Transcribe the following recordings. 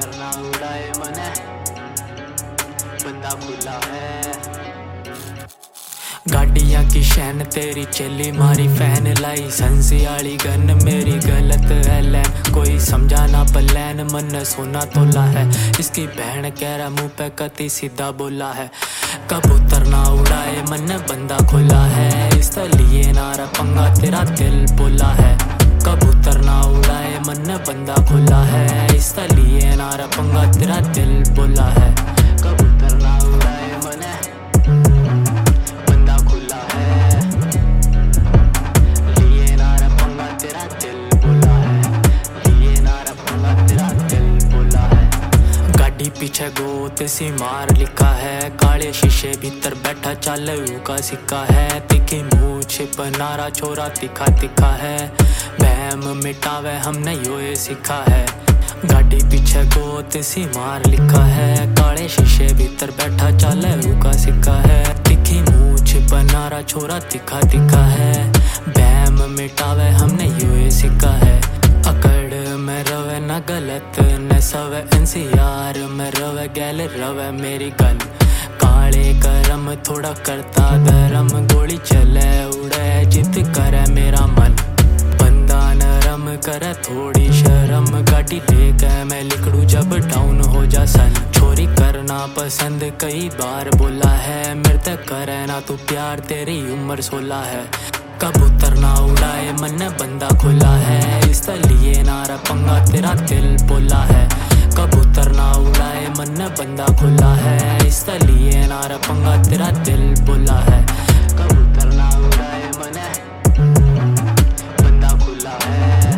कबूतर ना उड़ाए मने बंदा खुला है। गाड़ियां की शैन तेरी चली मारी फैन लाइसेंस वाली गन मेरी गलत है लैन कोई समझा ना पलैन मन सोना तोला है इसकी बहन कह रहा मुंह पे कति सीधा बोला है। कबूतर ना उड़ाए मन बंदा खुला है इस लिए नारा पंगा तेरा दिल बोला है। कबूतर ना उड़ाए मन बंदा खुला है इस लिए नारा पंगा तेरा दिल बोला है। कबूतर ना उड़ाए मन बंदा खुला है लिए नारा पंगा तेरा दिल बोला है लिए नारा पंगा तेरा दिल बोला है। गाड़ी पीछे गोत सी मार लिखा है काले शीशे भीतर बैठा चालू का सिक्का है तिखी मूछ बनारा छोरा तिखा तिखा है बहम मिटावे हमने यो सीखा है। गाड़ी पीछे गोत सी मार लिखा है काले शीशे भीतर बैठा चालू का सिक्का है तिखी मूछ बनारा छोरा तिखा तिखा है बहम मिटावे हमने यो सीखा है। अकड़ में रवे न गलत न सवे एनसीआर में रवे गैल रवे मेरी गन काले करम थोड़ा करता धर्म गोली चले उड़े जित करे मेरा मन बंदा नरम करे थोड़ी शर्म गाड़ी लेकर मैं लिखड़ू जब डाउन हो जा सन छोरी करना पसंद कई बार बोला है मेरे तक करे ना तू प्यार तेरी उम्र 16 है। कबूतर ना उड़ाए मन बंदा खुला है इस लिए नारा पंगा तेरा दिल बोला है। कबूतर ना उड़ाए मन बंदा खुला है इस लिए नारा पंगा तेरा दिल बोला है। कबूतर ना उड़ाए मन बंदा खुला है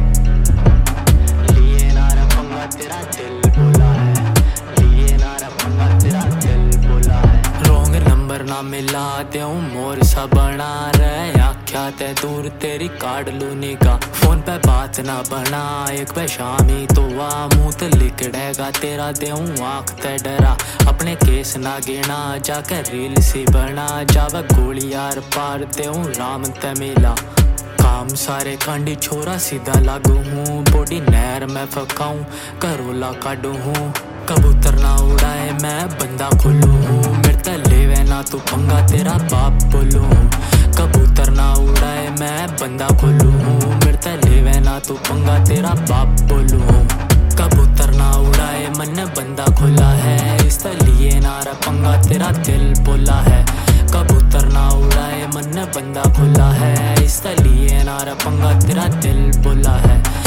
लिए नारा पंगा तेरा दिल बोला है लिए नारा पंगा तेरा दिल बोला है। रोंग नंबर ना मिला देऊं मोर सा बना रहे आख्या ते दूर तेरी काट लू निगाह फोन पे बात ना बना एक पे शामी तो वाह मुंह ते लिकड़ेगा तेरा देऊं आँख ते डरा अपने केस ना गिना जाकर रील सी बना जावे गोली यार पार देऊं राम ते मिला काम सारे कांडी छोरा सीधा लागू हूँ बॉडी नहर में फकाऊं करोला काटू हूँ। कबूतर ना उड़ाए मैं बंदा खुलू हूँ मेरे ते लेवे ना तू पंगा तेरा बाप बोलू हूँ। कबूतर ना उड़ाए मैं बंदा खुलू हूँ मेरे ते लेवे ना तू पंगा तेरा बाप बोलू हूँ। कबूतर ना उड़ाए मन बंदा खुला है इस लिए नारा पंगा तेरा दिल बोला है। कबूतर ना उड़ाए मन बंदा खुला है इस लिए नारा पंगा तेरा दिल बोला है।